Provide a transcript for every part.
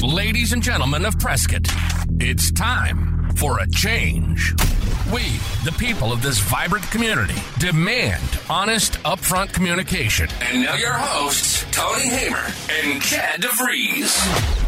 Ladies and gentlemen of Prescott, it's time for a change. We, the people of this vibrant community, demand honest, upfront communication. And now your hosts, Tony Hamer and Chad DeVries.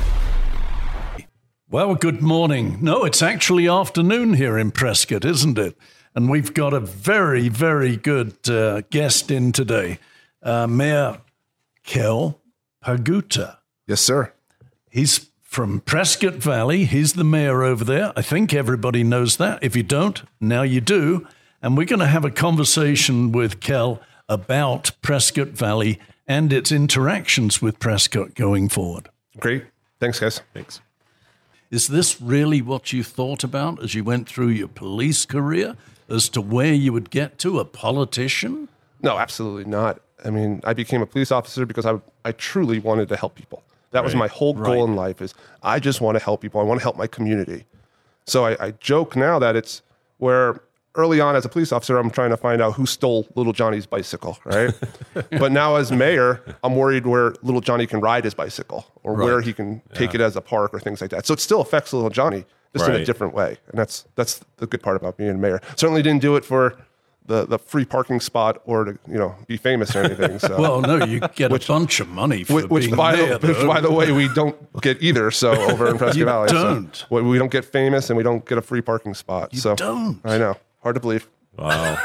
Well, good morning. No, it's actually afternoon here in Prescott, isn't it? And we've got a very, very good guest in today, Mayor Kel Paguta. Yes, sir. He's from Prescott Valley. He's the mayor over there. I think everybody knows that. If you don't, now you do. And we're going to have a conversation with Kel about Prescott Valley and its interactions with Prescott going forward. Great. Thanks, guys. Thanks. Is this really what you thought about as you went through your police career, as to where you would get to, a politician? No, absolutely not. I mean, I became a police officer because I truly wanted to help people. That was my whole goal in life, is I just want to help people. I want to help my community. So I joke now that it's where early on as a police officer, I'm trying to find out who stole little Johnny's bicycle, right? But now as mayor, I'm worried where little Johnny can ride his bicycle or where he can take it as a park or things like that. So it still affects little Johnny, just in a different way. And that's the good part about being mayor. Certainly didn't do it for the free parking spot or to be famous or anything. So. Well, no, you get a bunch of money for being mayor. Which, by the way, we don't get either. So over in Prescott Valley, don't. So we don't get famous and we don't get a free parking spot. You don't. I know, hard to believe. Wow.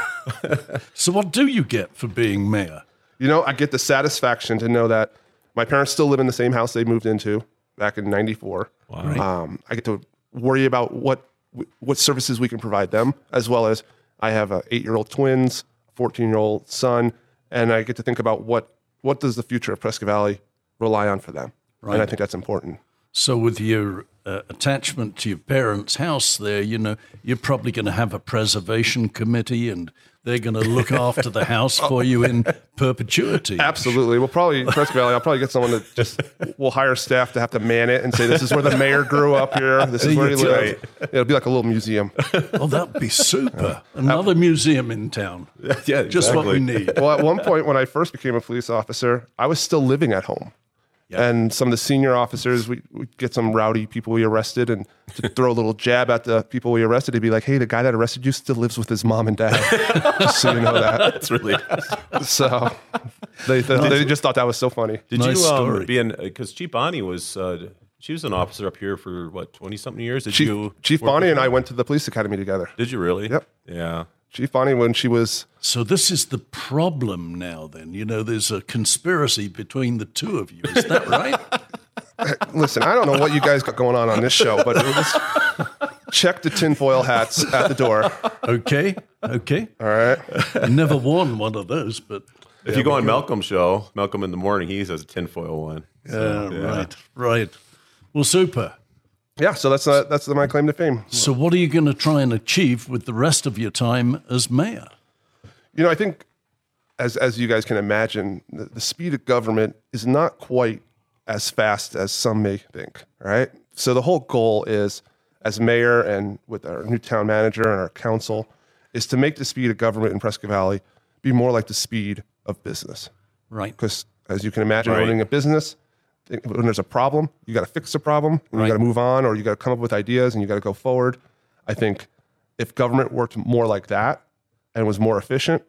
So what do you get for being mayor? I get the satisfaction to know that my parents still live in the same house they moved into back in '94. Wow. I get to worry about what services we can provide them, as well as I have 8-year-old twins, a 14-year-old son, and I get to think about what does the future of Prescott Valley rely on for them. Right. And I think that's important. So with your attachment to your parents' house there, you're probably going to have a preservation committee and they're going to look after the house for you in perpetuity. Absolutely. Prescott Valley, I'll probably get someone we'll hire staff to have to man it and say, this is where the mayor grew up here. This is where he lived. It'll be like a little museum. Oh, that'd be super. Another museum in town. Yeah, exactly. Just what we need. Well, at one point when I first became a police officer, I was still living at home. Yeah. And some of the senior officers, we get some rowdy people we arrested, and to throw a little jab at the people we arrested, he'd be like, hey, the guy that arrested you still lives with his mom and dad. Just so you know that. That's really So they just thought that was so funny. Did you be in, because Chief Bonnie was, she was an officer up here for, 20-something years? Chief Bonnie and I went to the police academy together. Did you really? Yep. Yeah. Chief Bonnie, when she was... So this is the problem now then. There's a conspiracy between the two of you. Is that right? Listen, I don't know what you guys got going on this show, but check the tinfoil hats at the door. Okay. All right. I've never worn one of those, but... If you go on Malcolm's show, Malcolm in the Morning, he has a tinfoil one. So, Right. Well, super. Yeah, so that's my claim to fame. So what are you going to try and achieve with the rest of your time as mayor? I think, as you guys can imagine, the speed of government is not quite as fast as some may think, right? So the whole goal is, as mayor and with our new town manager and our council, is to make the speed of government in Prescott Valley be more like the speed of business. Right. Because as you can imagine, owning a business, when there's a problem, you got to fix the problem, and you got to move on, or you got to come up with ideas, and you got to go forward. I think if government worked more like that and was more efficient,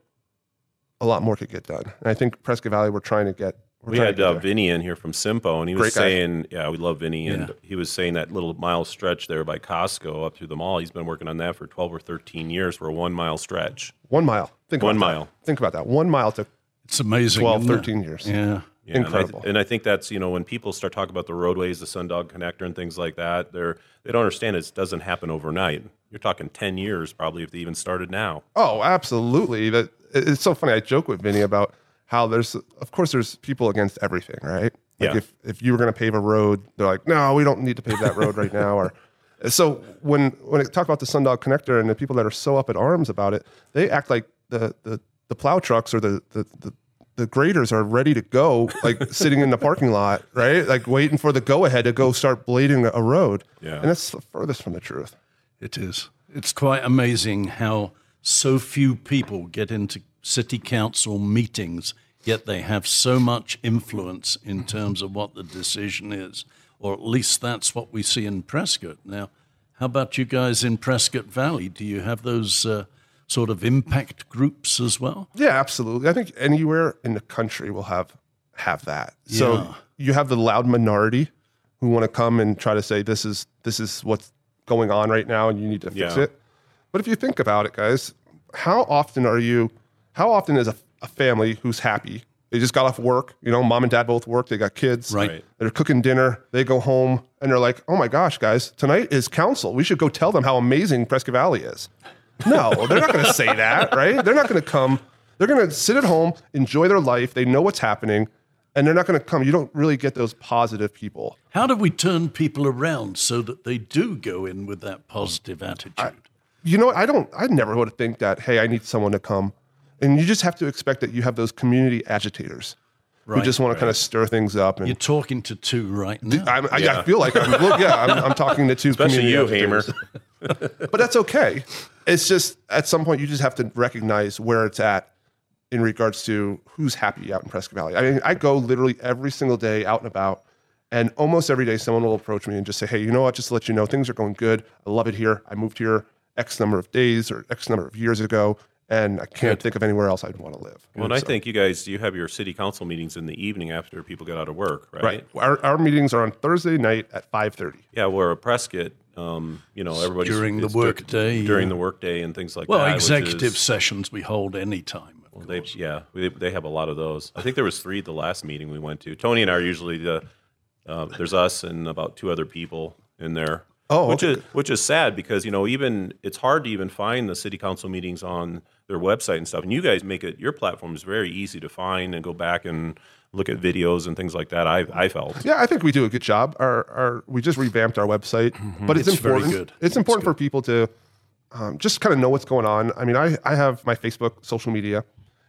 a lot more could get done. And I think Prescott Valley, we're trying to get. We had Vinny in here from Simpo, and he was saying, we love Vinny, and he was saying that little mile stretch there by Costco up through the mall, he's been working on that for 12 or 13 years for a 1 mile stretch. 1 mile. Think about 1 mile. Think about that. 1 mile took it's amazing, 12, 13 years. Yeah. Incredible. And I think that's, when people start talking about the roadways, the Sundog Connector and things like that, they don't understand it doesn't happen overnight. You're talking 10 years probably if they even started now. Oh, absolutely. It's so funny. I joke with Vinny about how there's people against everything, right? Like if you were going to pave a road, they're like, no, we don't need to pave that road right now. Or so when I talk about the Sundog Connector and the people that are so up in arms about it, they act like the plow trucks or the graders are ready to go, like sitting in the parking lot, right? Like waiting for the go-ahead to go start blading a road. Yeah. And that's the furthest from the truth. It is. It's quite amazing how so few people get into city council meetings, yet they have so much influence in terms of what the decision is. or at least that's what we see in Prescott. Now, how about you guys in Prescott Valley? Do you have those sort of impact groups as well? Yeah, absolutely. I think anywhere in the country will have that. So you have the loud minority who want to come and try to say this is what's going on right now and you need to fix it. But if you think about it, guys, how often is a family who's happy? They just got off work, mom and dad both work, they got kids, right? They're cooking dinner, they go home and they're like, oh my gosh, guys, tonight is council. We should go tell them how amazing Prescott Valley is. No, they're not going to say that, right? They're not going to come. They're going to sit at home, enjoy their life. They know what's happening. And they're not going to come. You don't really get those positive people. How do we turn people around so that they do go in with that positive attitude? I never would think that, hey, I need someone to come. And you just have to expect that you have those community agitators who just want to kind of stir things up. And you're talking to two right now. I feel like I'm talking to two especially community you, agitators. Hamer. But that's okay. It's just at some point you just have to recognize where it's at in regards to who's happy out in Prescott Valley. I mean, I go literally every single day out and about, and almost every day someone will approach me and just say, hey, you know what, just to let you know, things are going good. I love it here. I moved here X number of days or X number of years ago, and I can't think of anywhere else I'd want to live. Well, and I think you have your city council meetings in the evening after people get out of work, right? Right. Our meetings are on Thursday night at 5:30. Yeah, where at Prescott, everybody's during the workday. During the workday and things like that. Well, executive sessions we hold anytime. They have a lot of those. I think there was 3 at the last meeting we went to. Tony and I are usually there's us and about 2 other people in there. Oh, which is sad because even it's hard to even find the city council meetings on their website and stuff. And you guys make it, your platform is very easy to find and go back and look at videos and things like that. I felt. Yeah, I think we do a good job. We just revamped our website, but it's important. Very good. It's important for people to just kind of know what's going on. I mean, I have my Facebook, social media,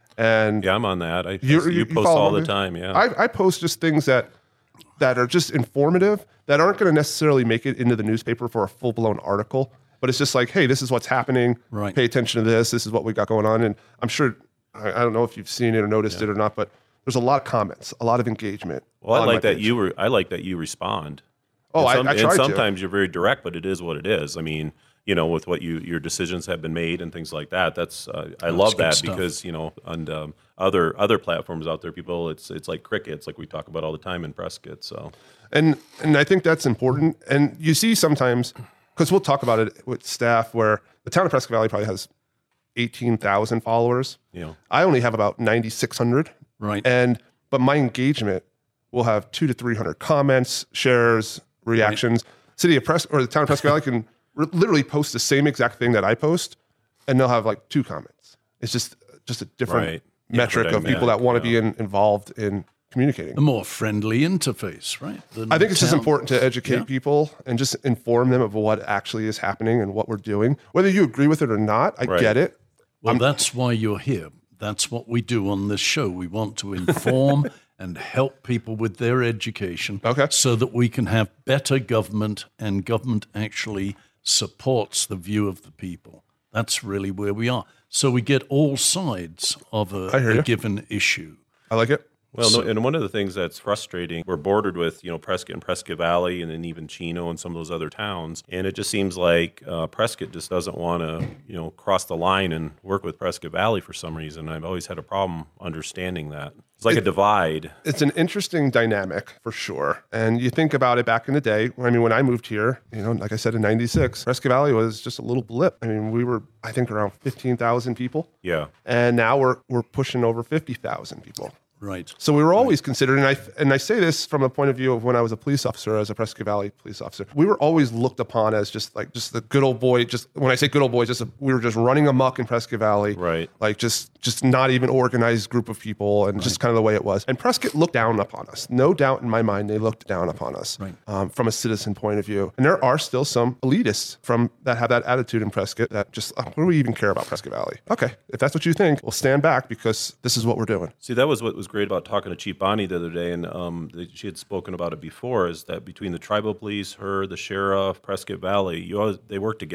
and I'm on that. You post all the time. Yeah, I post just things that are just informative, that aren't going to necessarily make it into the newspaper for a full-blown article, but it's just like, hey, this is what's happening. Right. Pay attention to this. This is what we got going on. And I'm sure, I don't know if you've seen it or noticed it or not, but there's a lot of comments, a lot of engagement. Well, I like that you respond. Oh, I try to. And sometimes you're very direct, but it is what it is. I mean, with what your decisions have been made and things like that. That's I love that stuff. Because on other platforms out there, people it's like crickets, like we talk about all the time in Prescott. So and I think that's important. And you see sometimes, because we'll talk about it with staff, where the town of Prescott Valley probably has 18,000 followers. I only have about 9,600. Right. But my engagement will have 200 to 300 comments, shares, reactions. Right. City of Prescott or the town of Prescott Valley can literally post the same exact thing that I post, and they'll have like 2 comments. It's just a different metric of people that want to be involved in communicating. A more friendly interface, right? I think it's just important to educate people and just inform them of what actually is happening and what we're doing. Whether you agree with it or not, I get it. Well, that's why you're here. That's what we do on this show. We want to inform and help people with their education so that we can have better government, and government actually supports the view of the people. That's really where we are. So we get all sides of a given issue. I like it. Well, and one of the things that's frustrating, we're bordered with, Prescott and Prescott Valley, and then even Chino and some of those other towns. And it just seems like Prescott just doesn't want to, cross the line and work with Prescott Valley for some reason. I've always had a problem understanding that. It's like a divide. It's an interesting dynamic for sure. And you think about it back in the day. When I moved here, like I said, in 96, Prescott Valley was just a little blip. I mean, we were, I think, around 15,000 people. Yeah. And now we're pushing over 50,000 people. Right. So we were always considered, and I say this from a point of view of when I was a police officer, as a Prescott Valley police officer, we were always looked upon as just the good old boy. Just when I say good old boy, we were just running amok in Prescott Valley, right? Like just not even organized group of people, and just kind of the way it was. And Prescott looked down upon us. No doubt in my mind, they looked down upon us from a citizen point of view. And there are still some elitists that have that attitude in Prescott that just, what do we even care about Prescott Valley? Okay, if that's what you think, we'll stand back because this is what we're doing. See, that was what was great about talking to Chief Bonnie the other day, and she had spoken about it before, is that between the tribal police, the sheriff, Prescott Valley, they work together.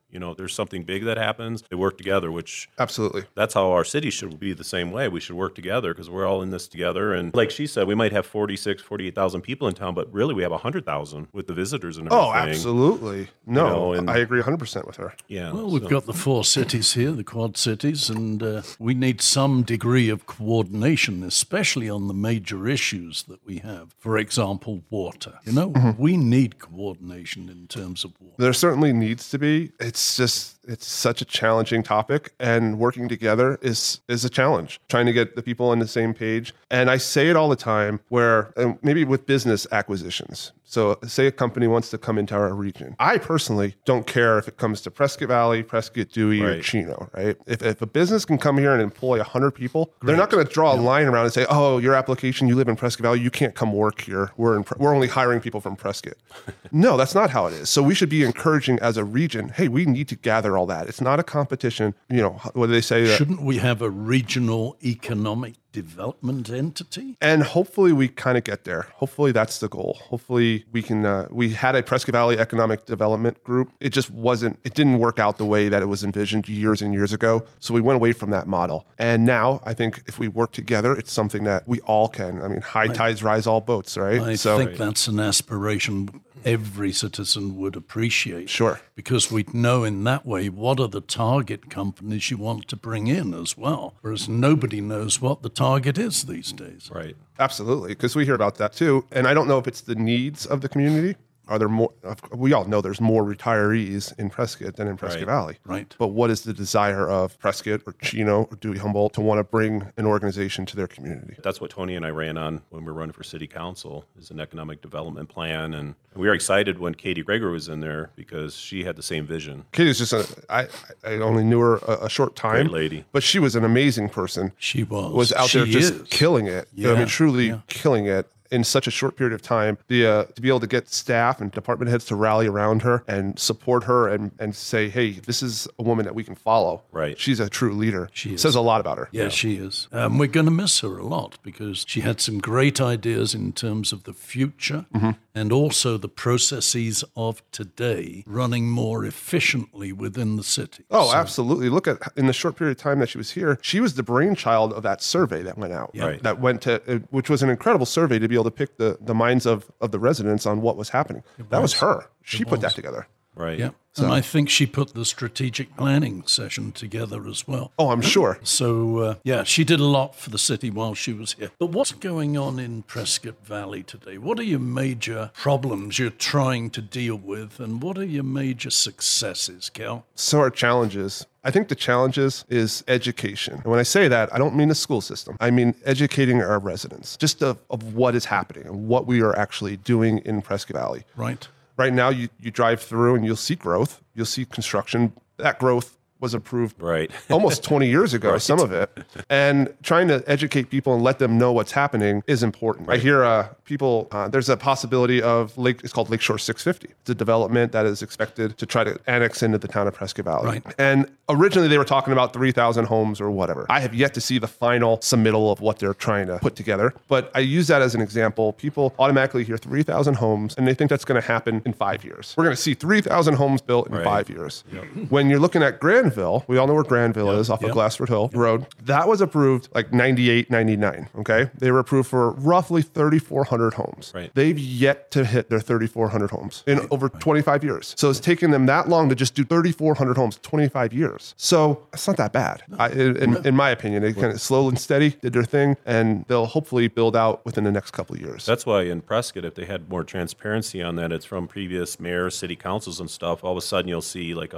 You know, there's something big that happens, they work together, which Absolutely. that's how our city should be the same way. We should work together because we're all in this together. And like she said, we might have 48,000 people in town, but really we have 100,000 with the visitors and everything. Oh, absolutely. No, You know, and- I agree 100% with her. Yeah. Well, we've got the 4 cities here, the Quad Cities, and we need some degree of coordination, especially on the major issues that we have. For example, water. You know, we need coordination in terms of water. There certainly needs to be. It's such a challenging topic, and working together is a challenge. Trying to get the people on the same page. And I say it all the time where maybe with business acquisitions. So say a company wants to come into our region. I personally don't care if it comes to Prescott Valley, Prescott, Dewey, or Right. Chino, right? If a business can come here and employ 100 people, they're not going to draw a line around and say, oh, your application, you live in Prescott Valley, you can't come work here. We're only hiring people from Prescott. No, that's not how it is. So we should be encouraging as a region, hey, we need to gather all that. It's not a competition. You know, what do they say? Shouldn't we have a regional economic development entity? And hopefully we kind of get there. Hopefully that's the goal. Hopefully we can, we had a Prescott Valley Economic Development Group. It just it didn't work out the way that it was envisioned years and years ago. So we went away from that model. And now I think if we work together, it's something that we all can. I mean, high tides rise all boats, right? I think that's an aspiration every citizen would appreciate. Sure. Because we'd know in that way what are the target companies you want to bring in as well. Whereas nobody knows what the target is these days. Right. Absolutely, because we hear about that too. And I don't know if it's the needs of the community. Are there more? We all know there's more retirees in Prescott than in Prescott Right. Valley. Right. But what is the desire of Prescott or Chino or Dewey Humboldt to want to bring an organization to their community? That's what Tony and I ran on when we were running for city council, is an economic development plan. And we were excited when Katie Greger was in there because she had the same vision. Katie's just I only knew her a short time. Great lady. But she was an amazing person. She was. Was out there She just is. killing it. I Yeah, mean, truly yeah. killing it. In such a short period of time, to be able to get staff and department heads to rally around her and support her and say, hey, this is a woman that we can follow. Right. She's a true leader. She is. Says a lot about her. Yeah, she is. We're going to miss her a lot because she had some great ideas in terms of the future and also the processes of today running more efficiently within the city. Oh, absolutely. Look at in the short period of time that she was here, she was the brainchild of that survey that went out. Right. That went to, which was an incredible survey to be able to pick the minds of the residents on what was happening. That was her. She put that together. Right. Yeah. And I think she put the strategic planning session together as well. Oh, I'm sure. So, yeah, she did a lot for the city while she was here. But what's going on in Prescott Valley today? What are your major problems you're trying to deal with? And what are your major successes, Cal? So are challenges. I think the challenges is education. And when I say that, I don't mean the school system. I mean educating our residents just of what is happening and what we are actually doing in Prescott Valley. Right. Right now, you drive through and you'll see growth. You'll see construction. That growth was approved Right. almost 20 years ago, some of it. And trying to educate people and let them know what's happening is important. I hear people, there's a possibility of it's called Lakeshore 650. It's a development that is expected to try to annex into the town of Prescott Valley. Right. And originally they were talking about 3,000 homes or whatever. I have yet to see the final submittal of what they're trying to put together. But I use that as an example. People automatically hear 3,000 homes and they think that's going to happen in 5 years. We're going to see 3,000 homes built in Right. 5 years. When you're looking at Granville, we all know where Granville is off of Glassford Hill Road. That was approved like 98, 99. Okay. They were approved for roughly 3,400 homes. Right. They've yet to hit their 3,400 homes in over 25 years. So it's taken them that long to just do 3,400 homes, 25 years. So it's not that bad. In my opinion, they kind of slow and steady did their thing, and they'll hopefully build out within the next couple of years. That's why in Prescott, if they had more transparency on that, it's from previous mayors, city councils and stuff, all of a sudden you'll see like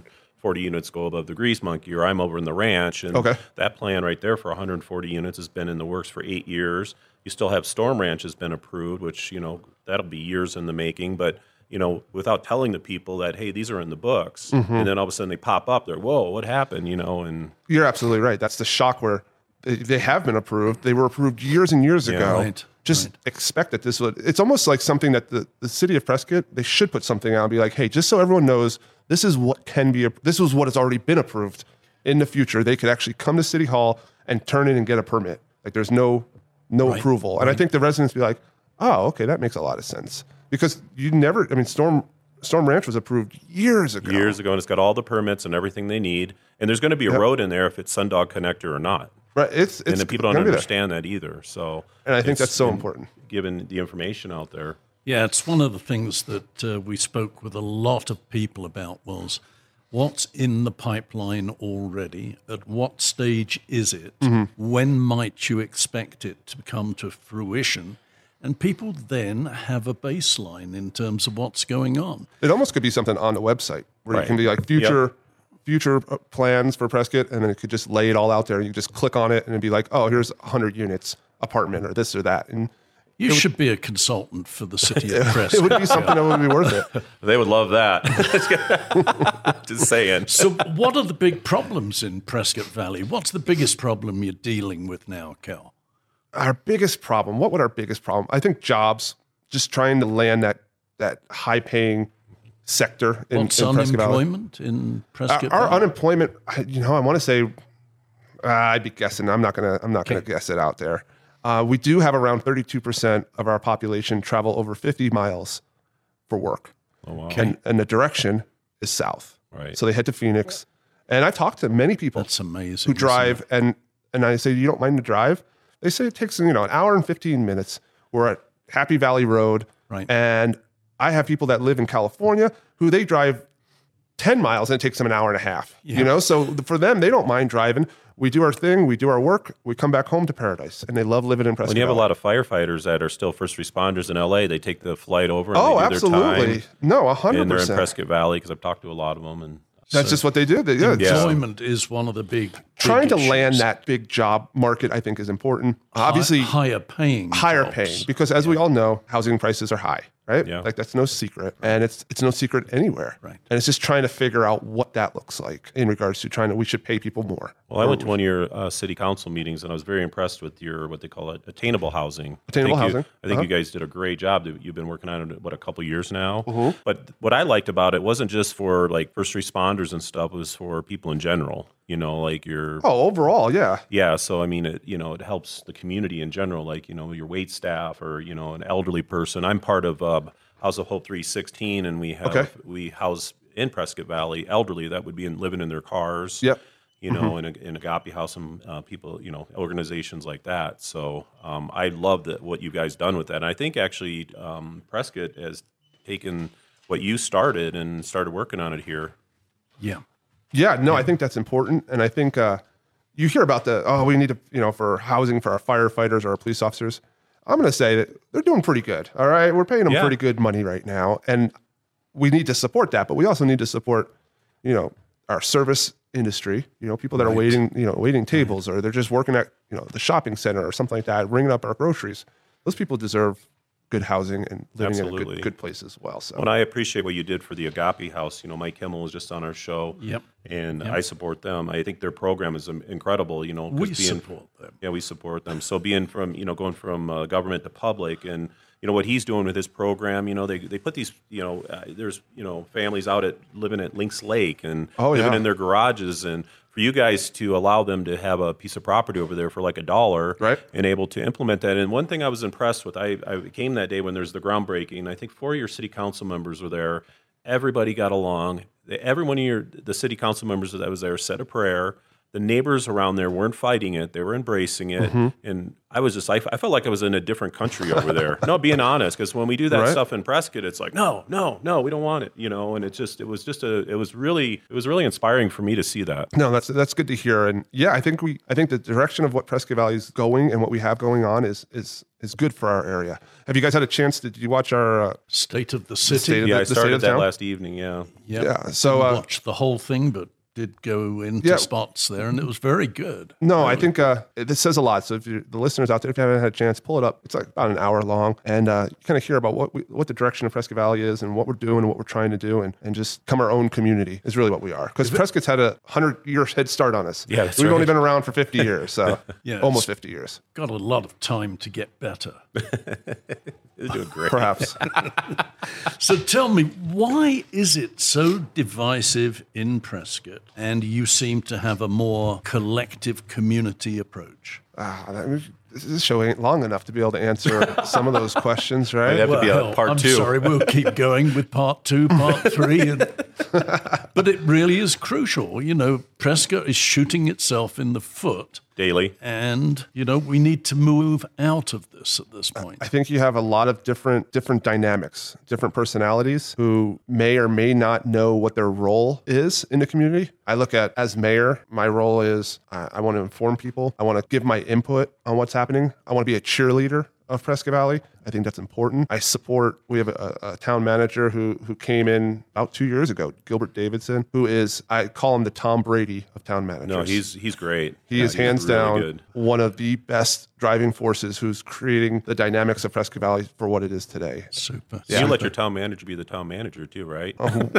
140 units go above the Grease Monkey, or I'm over in the ranch. And that plan right there for 140 units has been in the works for 8 years. You still have Storm Ranch has been approved, which, that'll be years in the making. But, without telling the people that, hey, these are in the books. And then all of a sudden they pop up. They're, whoa, what happened? And You're absolutely right. That's the shock where they have been approved. They were approved years and years ago. Right. Just expect that this would, it's almost like something that the city of Prescott, they should put something out and be like, hey, just so everyone knows, this is what this is what has already been approved. In the future, they could actually come to City Hall and turn in and get a permit. Like there's no approval. And I think the residents be like, oh, okay, that makes a lot of sense. Because Storm Storm Ranch was approved years ago. And it's got all the permits and everything they need. And there's going to be a road in there if it's Sundog Connector or not. Right. And then people don't understand that either. So, and I think that's so important. Given the information out there. Yeah, it's one of the things that we spoke with a lot of people about was what's in the pipeline already, at what stage is it, when might you expect it to come to fruition, and people then have a baseline in terms of what's going on. It almost could be something on the website where it can be like future plans for Prescott, and then it could just lay it all out there. You just click on it and it'd be like, oh, here's 100 units apartment or this or that. And you should be a consultant for the city of Prescott. It would be something that would be worth it. They would love that. Just saying. So what are the big problems in Prescott Valley? What's the biggest problem you're dealing with now, Cal? Our biggest problem, what would our biggest problem? I think jobs, just trying to land that high-paying sector in What's Prescott Valley. unemployment in Prescott Our Valley? unemployment, I want to say, I'd be guessing. I'm not gonna guess it out there. We do have around 32% of our population travel over 50 miles for work. Oh, wow. And the direction is south. Right. So they head to Phoenix. And I talked to many people That's amazing, who drive, and I say, you don't mind the drive? They say it takes an hour and 15 minutes. We're at Happy Valley Road. Right. And I have people that live in California who they drive 10 miles and it takes them an hour and a half. Yeah. So for them, they don't mind driving. We do our thing, we do our work, we come back home to paradise, and they love living in Prescott. When you have a Valley. lot of firefighters that are still first responders in LA, they take the flight over and Oh, they do absolutely. their time. No, 100%. And they're in Prescott Valley because I've talked to a lot of them. And That's just what they do. Employment is one of the big Trying to issues. land that big job market, I think, is important. Obviously, higher paying jobs. because as we all know, housing prices are high, right? Yeah. Like that's no secret, and it's no secret anywhere. Right. And it's just trying to figure out what that looks like in regards to we should pay people more. Well, I went to one of your city council meetings, and I was very impressed with your what they call it, attainable housing. Attainable housing. I think you guys did a great job. You've been working on it a couple years now. But what I liked about it wasn't just for like first responders and stuff; it was for people in general. Like your overall, yeah. Yeah, so I mean, it helps the community in general, like your wait staff or an elderly person. I'm part of House of Hope 316, and we house in Prescott Valley elderly that would be living in their cars. Yep. In Agape House and people, organizations like that. So I love what you guys done with that. And I think actually Prescott has taken what you started and started working on it here. Yeah. Yeah, no, I think that's important. And I think you hear about we need to, for housing for our firefighters or our police officers. I'm going to say that they're doing pretty good. All right. We're paying them pretty good money right now. And we need to support that. But we also need to support, our service industry, people that are waiting tables or they're just working at, the shopping center or something like that, ringing up our groceries. Those people deserve good housing and living in a good place as well. So, I appreciate what you did for the Agape House. Mike Kimmel was just on our show. Yep. And I support them. I think their program is incredible. We support them. Yeah, we support them. So being from going from government to public, and what he's doing with his program. They put these. There's families out living at Lynx Lake and living in their garages, and for you guys to allow them to have a piece of property over there for like $1, right, and able to implement that. And one thing I was impressed with, I came that day when there's the groundbreaking. I think 4 of your city council members were there. Everybody got along. Every one of the city council members that was there said a prayer. The neighbors around there weren't fighting it; they were embracing it. And I was I felt like I was in a different country over there. No, being honest, because when we do that stuff in Prescott, it's like no, we don't want it, And it was really inspiring for me to see that. No, that's good to hear. And yeah, I think the direction of what Prescott Valley is going and what we have going on is good for our area. Have you guys had a chance? Did you watch our State of the City? I started that last evening. Yeah. So watched the whole thing, but did go into spots there, and it was very good. No, I think this says a lot. So if the listeners out there, if you haven't had a chance, pull it up. It's like about an hour long, and you kind of hear about what the direction of Prescott Valley is and what we're doing and what we're trying to do, and just come our own community is really what we are. Because Prescott's had a 100-year head start on us. Yeah, we've only been around for 50 years, so almost 50 years. Got a lot of time to get better. You're doing great. Perhaps. So tell me, why is it so divisive in Prescott, and you seem to have a more collective community approach? this show ain't long enough to be able to answer some of those questions, right? It'd have to be a part I'm 2. sorry, we'll keep going with part 2, part 3. But it really is crucial. Prescott is shooting itself in the foot daily. And, we need to move out of this at this point. I think you have a lot of different dynamics, different personalities who may or may not know what their role is in the community. I look at, as mayor, my role is I want to inform people. I want to give my input on what's happening. I want to be a cheerleader of Prescott Valley. I think that's important. We have a town manager who came in about 2 years ago, Gilbert Davidson, who is, I call him the Tom Brady of town managers. No, he's great. He is hands really down good. One of the best driving forces who's creating the dynamics of Prescott Valley for what it is today. Super. You let your town manager be the town manager too, right?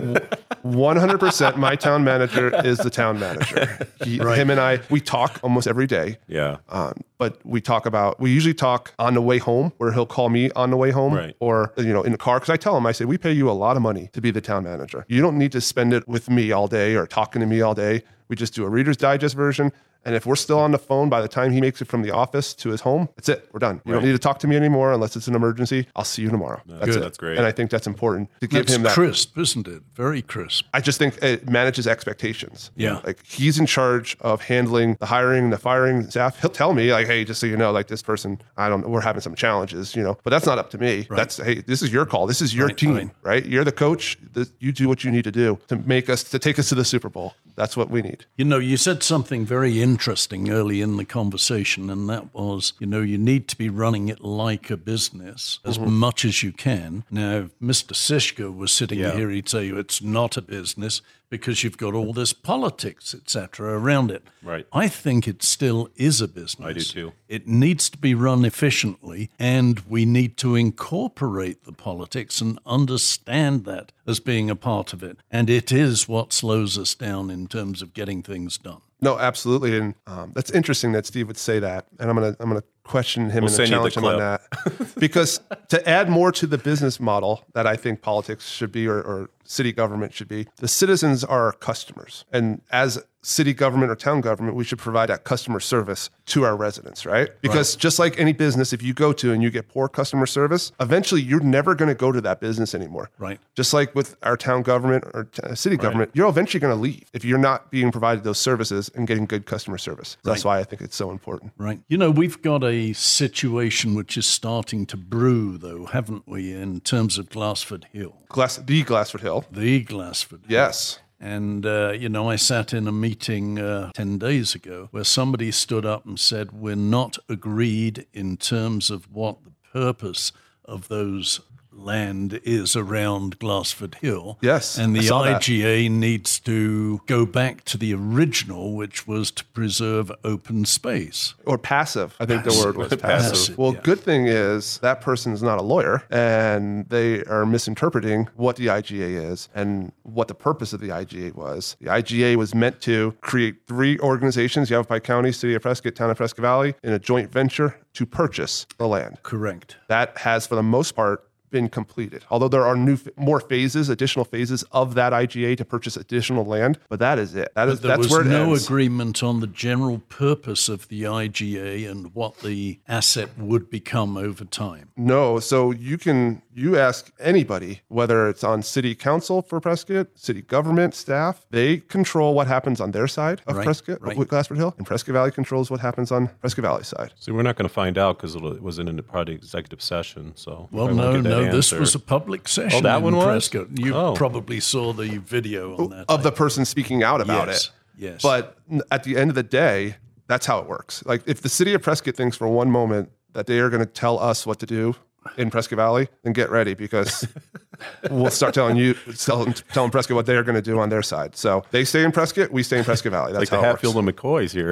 100% my town manager is the town manager. Him and I, we talk almost every day. Yeah. But we usually talk on the way home, where he'll call me on the way home, right, or in the car, because I tell him, I say, we pay you a lot of money to be the town manager. You don't need to spend it with me all day or talking to me all day. We just do a Reader's Digest version. And if we're still on the phone by the time he makes it from the office to his home, that's it. We're done. You don't need to talk to me anymore unless it's an emergency. I'll see you tomorrow. That's it. That's great. And I think that's important to give him that. Crisp, isn't it? Very crisp. I just think it manages expectations. Yeah. Like, he's in charge of handling the hiring, the firing staff. He'll tell me, like, hey, just so you know, like, this person, we're having some challenges, but that's not up to me. Right. That's, hey, this is your call. This is your team, right? You're the coach. You do what you need to do to take us to the Super Bowl. That's what we need. You said something very interesting early in the conversation, and that was, you need to be running it like a business as much as you can. Now, if Mr. Sishka was sitting here, he'd say it's not a business because you've got all this politics, etc., around it. Right. I think it still is a business. I do too. It needs to be run efficiently, and we need to incorporate the politics and understand that as being a part of it. And it is what slows us down in terms of getting things done. No, absolutely, and that's interesting that Steve would say that. And I'm gonna question him and challenge him on that, because to add more to the business model that I think politics should be, or city government should be, the citizens are our customers, and as city government or town government, we should provide that customer service to our residents, right? Because just like any business, if you go to and you get poor customer service, eventually you're never going to go to that business anymore. Right. Just like with our town government or city government, you're eventually going to leave if you're not being provided those services and getting good customer service. That's why I think it's so important. Right. We've got a situation which is starting to brew, though, haven't we, in terms of Glassford Hill? The Glassford Hill. The Glassford Hill. Yes. And, I sat in a meeting 10 days ago where somebody stood up and said, we're not agreed in terms of what the purpose of those land is around Glassford Hill. Yes, and the I saw that. IGA needs to go back to the original, which was to preserve open space. Or passive. I think the word was passive. Well, yeah. Good thing is that person's not a lawyer, and they are misinterpreting what the IGA is and what the purpose of the IGA was. The IGA was meant to create 3 organizations, Yavapai County, City of Prescott, Town of Prescott Valley, in a joint venture to purchase the land. Correct. That has, for the most part, been completed. Although there are additional phases of that IGA to purchase additional land, but that is it. That's where it ends. There was no agreement on the general purpose of the IGA and what the asset would become over time. No, so you ask anybody, whether it's on city council for Prescott, city government staff, they control what happens on their side of Prescott, with Glassford Hill, and Prescott Valley controls what happens on Prescott Valley's side. So we're not going to find out because it wasn't in the project executive session. So No, this was a public session. Oh, that one in was? Prescott. You probably saw the video on that. Of the person speaking out about it. Yes. But at the end of the day, that's how it works. Like, if the city of Prescott thinks for one moment that they are going to tell us what to do in Prescott Valley, then get ready, because we'll start telling Prescott what they're going to do on their side. So they stay in Prescott, we stay in Prescott Valley. That's like how the it works. Hatfield and McCoys here.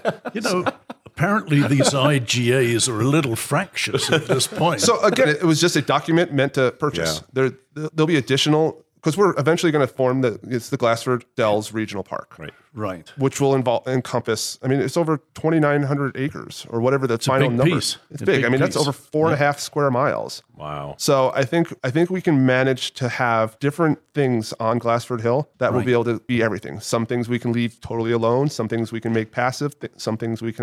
Apparently these IGAs are a little fractious at this point. So again, it was just a document meant to purchase. Yeah. There'll be additional, because we're eventually going to form the Glassford Dells Regional Park. Right. Which will encompass, it's over 2,900 acres or whatever the final number. Piece. It's big. That's over 4.5 square miles. Wow. So I think we can manage to have different things on Glassford Hill that will be able to be everything. Some things we can leave totally alone. Some things we can make passive. Some things we can have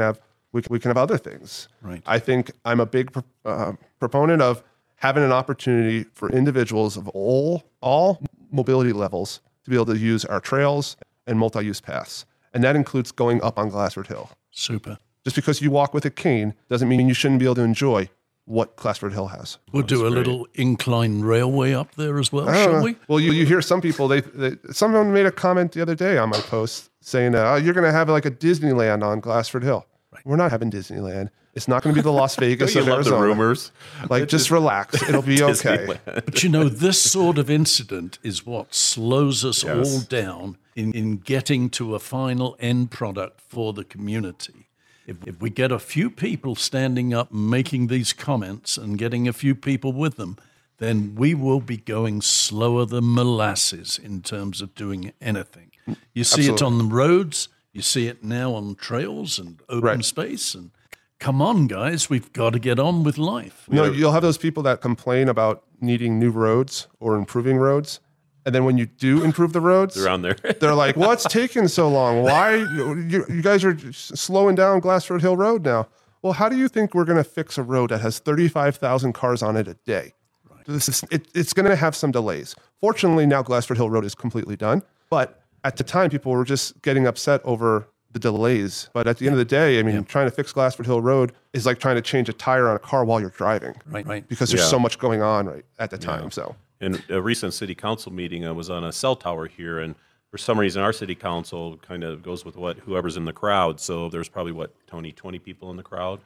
We can have other things. Right. I think I'm a big proponent of having an opportunity for individuals of all mobility levels to be able to use our trails and multi-use paths. And that includes going up on Glassford Hill. Super. Just because you walk with a cane doesn't mean you shouldn't be able to enjoy what Glassford Hill has. We'll do a little incline railway up there as well, shall we? Well, you hear some people, someone made a comment the other day on my post saying, you're going to have like a Disneyland on Glassford Hill. Right. We're not having Disneyland. It's not going to be the Las Vegas of Arizona. The rumors. Like, just relax. It'll be okay. But this sort of incident is what slows us all down in getting to a final end product for the community. If we get a few people standing up and making these comments and getting a few people with them, then we will be going slower than molasses in terms of doing anything. You see it on the roads. You see it now on trails and open space. And come on, guys, we've got to get on with life. You'll have those people that complain about needing new roads or improving roads. And then when you do improve the roads, they're on there. They're like, what's taking so long? Why? You guys are slowing down Glassford Hill Road now. Well, how do you think we're going to fix a road that has 35,000 cars on it a day? Right. It's going to have some delays. Fortunately, now Glassford Hill Road is completely done. But at the time, people were just getting upset over the delays. But at the end of the day, trying to fix Glassford Hill Road is like trying to change a tire on a car while you're driving. Right. Because there's so much going on right at the time. So. In a recent city council meeting, I was on a cell tower here, and for some reason, our city council kind of goes with whoever's in the crowd. So there's probably, Tony, 20 people in the crowd,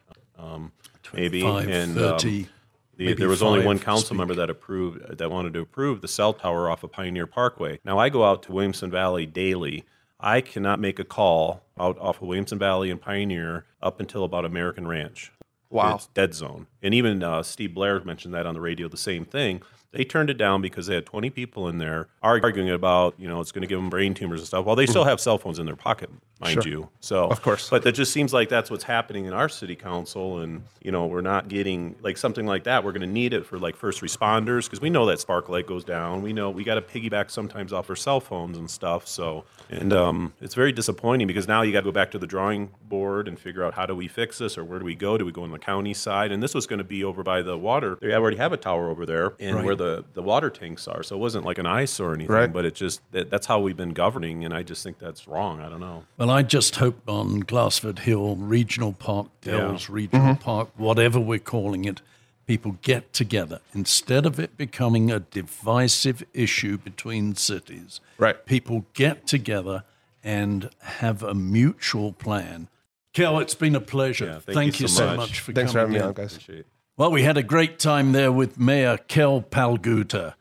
maybe. And 30. There was only one council member that wanted to approve the cell tower off of Pioneer Parkway. Now, I go out to Williamson Valley daily. I cannot make a call out off of Williamson Valley and Pioneer up until about American Ranch. Wow. It's dead zone. And even Steve Blair mentioned that on the radio, the same thing. They turned it down because they had 20 people in there arguing about, it's going to give them brain tumors and stuff. Well, they still have cell phones in their pocket, mind you. So, of course. But it just seems like that's what's happening in our city council. And, we're not getting, something like that. We're going to need it for, first responders because we know that spark light goes down. We know we got to piggyback sometimes off our cell phones and stuff. So, and it's very disappointing because now you got to go back to the drawing board and figure out how do we fix this or where do we go? Do we go on the county side? And this was going to be over by the water. They already have a tower over there. And where the water tanks are, so it wasn't like an eyesore or anything, but it just that's how we've been governing, and I just think that's wrong. I don't know. Well, I just hope on Glassford Hill Regional Park, Dells Regional Park, whatever we're calling it, people get together instead of it becoming a divisive issue between cities. Right. People get together and have a mutual plan. Kel, it's been a pleasure. Yeah, thank you so much for Thanks coming for having me in. on, guys. Appreciate it. Well, we had a great time there with Mayor Kel Palguta.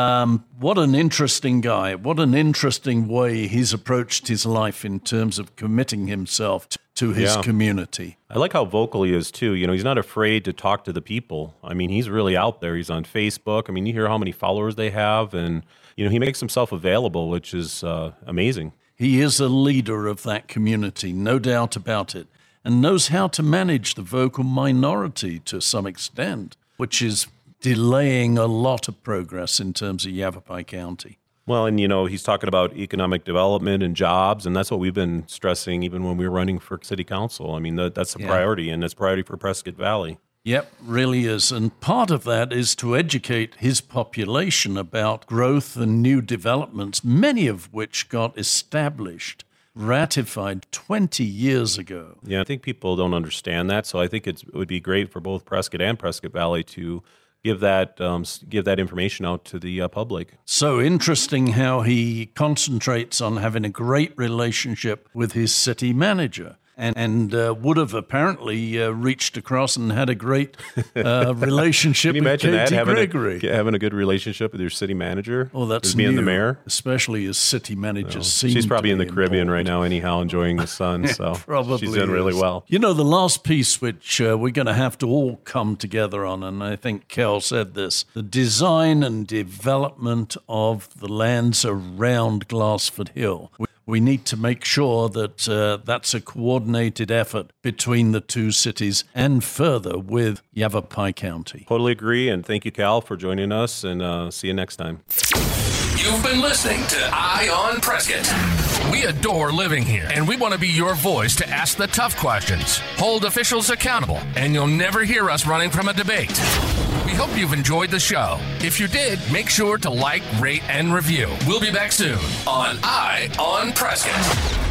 What an interesting guy. What an interesting way he's approached his life in terms of committing himself to his community. I like how vocal he is, too. He's not afraid to talk to the people. He's really out there. He's on Facebook. You hear how many followers they have, and, he makes himself available, which is amazing. He is a leader of that community, no doubt about it, and knows how to manage the vocal minority to some extent, which is delaying a lot of progress in terms of Yavapai County. Well, and, he's talking about economic development and jobs, and that's what we've been stressing even when we were running for city council. That's a priority, and it's a priority for Prescott Valley. Yep, really is. And part of that is to educate his population about growth and new developments, many of which got established, ratified 20 years ago. Yeah, I think people don't understand that, so I think it would be great for both Prescott and Prescott Valley to give that information out to the public. So interesting how he concentrates on having a great relationship with his city manager. And would have apparently reached across and had a great relationship with Katie Gregory. Having a good relationship with your city manager? Oh, that's being new, the mayor? Especially as city manager. She's probably in the Caribbean right now anyhow, enjoying the sun, so probably she's doing really well. The last piece which we're going to have to all come together on, and I think Kel said this, the design and development of the lands around Glassford Hill. we need to make sure that that's a coordinated effort between the two cities and further with Yavapai County. Totally agree, and thank you, Cal, for joining us, and see you next time. You've been listening to Eye on Prescott. We adore living here, and we want to be your voice to ask the tough questions, hold officials accountable, and you'll never hear us running from a debate. We hope you've enjoyed the show. If you did, make sure to like, rate, and review. We'll be back soon on Eye on Prescott.